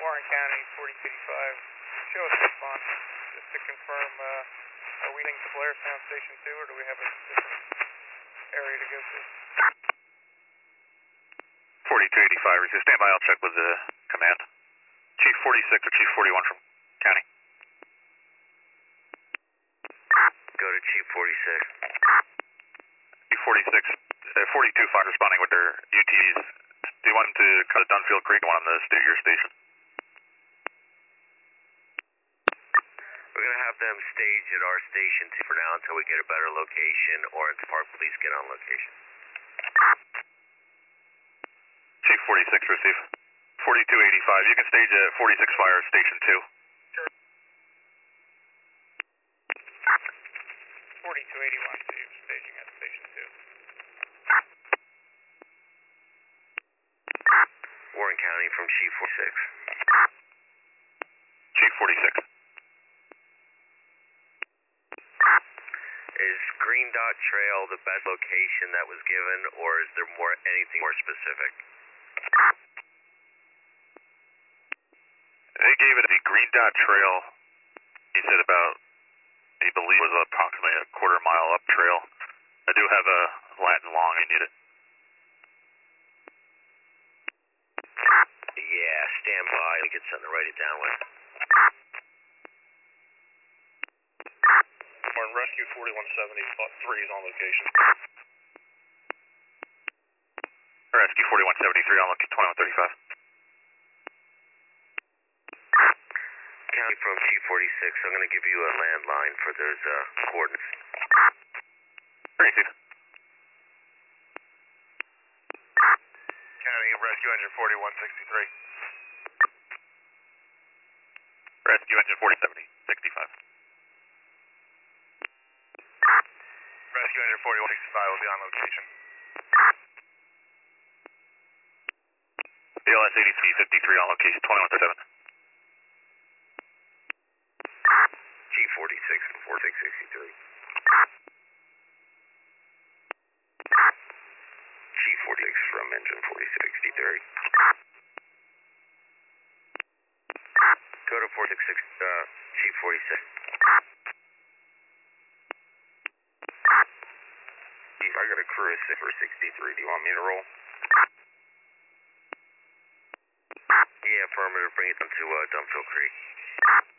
Warren County, 4285. Show us a response just to confirm, are we heading to Blairstown Station 2, or do we have a different area to go to? 4285, receive. Stand by, I'll check with the command. Chief 46 or Chief 41 from County. Go to Chief 46. Chief 46, 42 responding with their UTVs. Do you want them to cut at Dunfield Creek or want them to stay at your station? We're going to have them stage at our station for now until we get a better location or until our police get on location. Chief 46, receive. 4285, you can stage at 46 Fire, Station 2. Sure. 4281, Steve, staging at Station 2. Warren County from Chief 46. Chief 46. Is Green Dot Trail the best location that was given, or is there anything more specific? They gave it the Green Dot Trail. He said about, he believed it was approximately a quarter-mile up trail. I do have a Latin long, I need it. Yeah, stand by. We get something to write it down with. Martin Rescue 4170, Spot 3 is on location. Rescue 4173 on location 2135. County from Chief 46, I'm going to give you a landline for those coordinates. Receive. County Rescue Engine 4163. Rescue Engine 4070, 65. Rescue Engine 4165 will be on location. BLS 8353 on location 2137. G46 and 4663. G46 from engine 4663. Go to 466, G46. Chief, I got a crew of 6 for 63. Do you want me to roll? Yeah, affirmative. Bring it down to Dunfield Creek.